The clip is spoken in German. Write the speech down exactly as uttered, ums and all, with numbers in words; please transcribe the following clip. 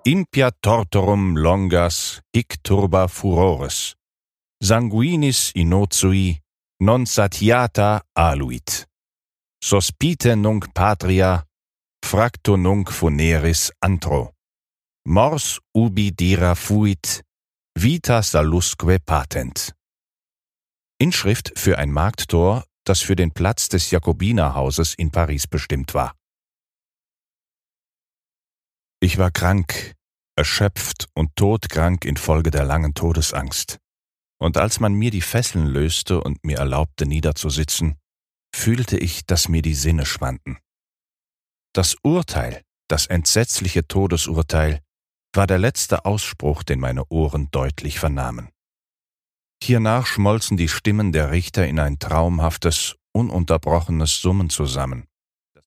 impia tortorum longas hic turba furores, sanguinis innocui non satiata aluit. Sospite nunc patria, fracto nunc funeris antro. Mors ubi dira fuit, vita salusque patent. Inschrift für ein Markttor, das für den Platz des Jakobinerhauses in Paris bestimmt war. Ich war krank, erschöpft und todkrank infolge der langen Todesangst. Und als man mir die Fesseln löste und mir erlaubte, niederzusitzen, fühlte ich, dass mir die Sinne schwanden. Das Urteil, das entsetzliche Todesurteil, war der letzte Ausspruch, den meine Ohren deutlich vernahmen. Hiernach schmolzen die Stimmen der Richter in ein traumhaftes, ununterbrochenes Summen zusammen.